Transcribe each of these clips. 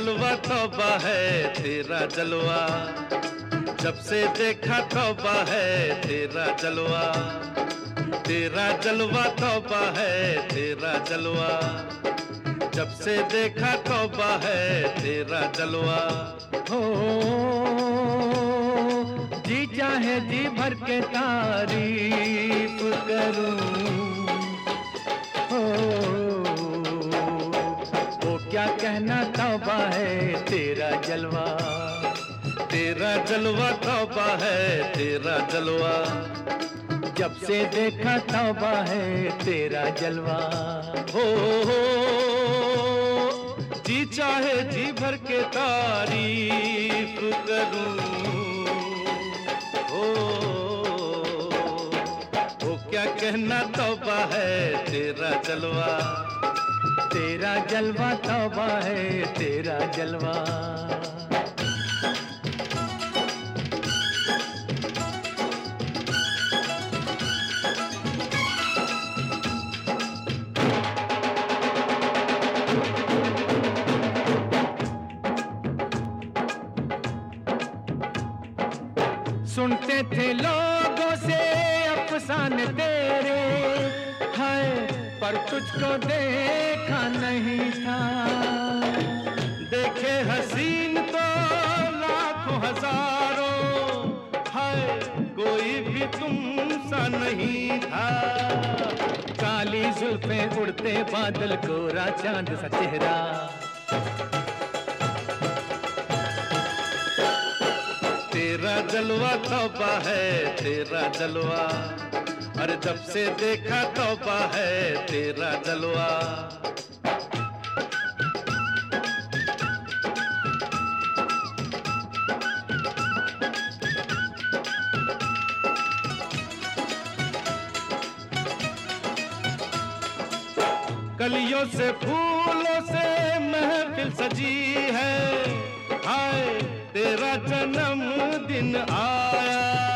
जलवा तौबा है तेरा जलवा, जब से देखा तौबा है तेरा जलवा, तेरा जलवा तौबा है तेरा जलवा, जब से देखा तौबा है तेरा जलवा। हो जी चाहे जी भर के तारीफ करूं, हो वो क्या कहना तौबा है तेरा जलवा, तेरा जलवा तौबा है तेरा जलवा, जब से देखा तौबा है तेरा जलवा। हो जी चाहे जी भर के तारीफ करूं, वो क्या कहना तौबा है तेरा जलवा, तेरा जलवा तौबा है तेरा जलवा। सुनते थे लोगों से अफसाने तेरे, हाय पर तुझको देखा नहीं था। देखे हसीन तो लाखों हजारों, हाय कोई भी तुमसा नहीं था। काली जुल्फें उड़ते बादल, गोरा चांद सा चेहरा, तेरा जलवा तौबा है तेरा जलवा, अरे जब से देखा तौबा है तेरा जलवा। कलियों से फूलों से महफिल सजी है, हाय तेरा जन्मदिन आया।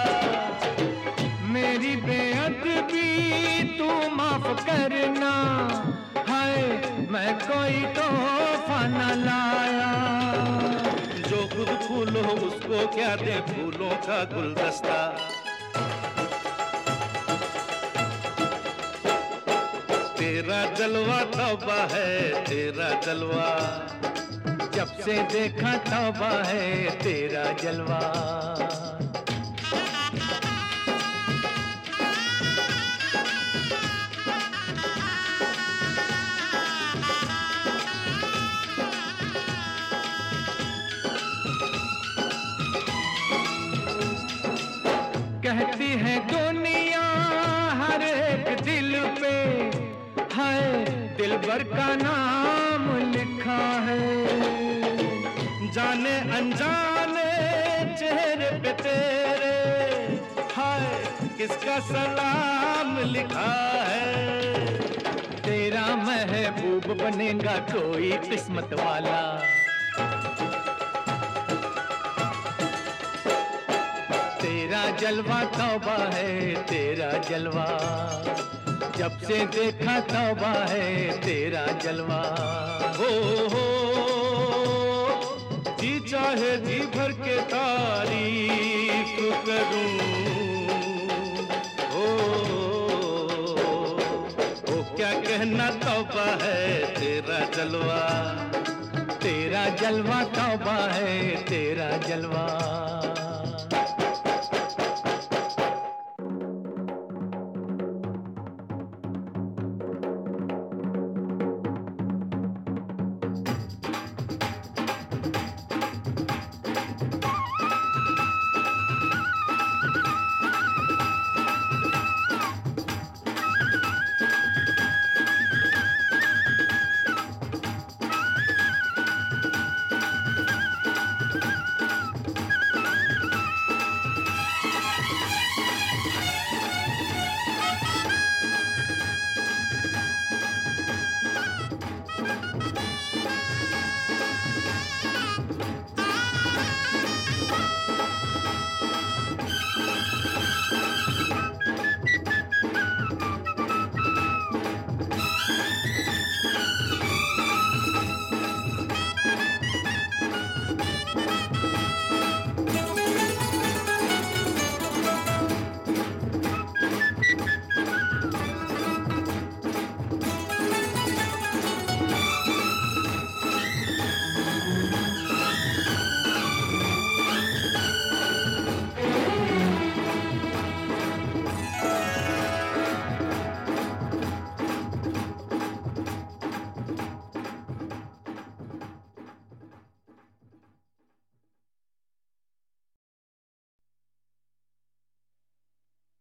मेरी बेअदबी तू माफ करना, हाय मैं कोई तोहफा न लाया। जो खुद फूल हो उसको क्या दे फूलों का गुलदस्ता, तेरा जलवा तौबा है तेरा जलवा, जब से देखा तौबा है तेरा जलवा। कहती है दुनिया हर एक दिल पे, हाय दिलबर का नाम लिखा है। जाने अनजाने चेहरे पे तेरे, हाय किसका सलाम लिखा है। तेरा महबूब बनेगा कोई किस्मत वाला, तेरा जलवा तौबा है तेरा जलवा, जब से देखा तौबा है तेरा जलवा। हो जी चाहे जी भर के तारीफ करूं, ओ क्या कहना तौबा है तेरा जलवा, तेरा जलवा तौबा है तेरा जलवा।